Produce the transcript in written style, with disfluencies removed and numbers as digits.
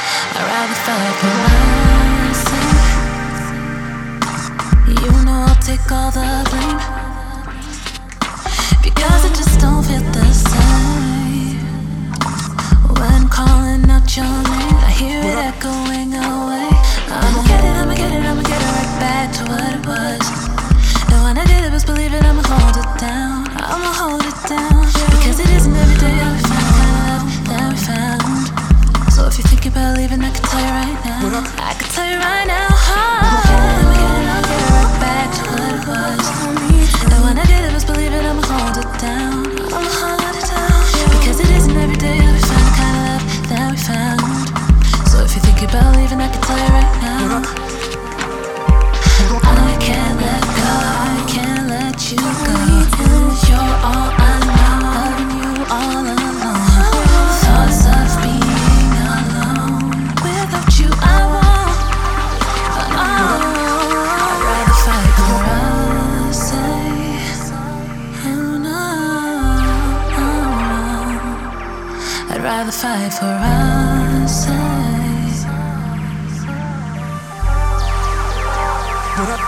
I'd rather fight for myself. You know I'll take all the blame, because I just don't feel the same. When calling out your name, I hear it echoing away. I'ma get it, I'ma get it, I'ma get it right back to what it was. And when I get it, best believe it, I'ma hold it down. I'ma hold it down, because it isn't every day that we find the kind of love that we found. So if you're thinking about leaving, I can tell you right now. I can tell you right now. I'ma get it, I'ma get it, I'll get it right back to what it was. And when I get it, best believe it, I'ma hold it down. I'ma hold it down, because it isn't every day that we find the kind of love that we found. So if you're thinking about leaving, I can tell you right now. I can't let go, I can't let you go. You're all I know, loving you all alone. Thoughts of being alone, without you I won't. I'd rather fight for us, oh no. I'd rather fight for us, What up?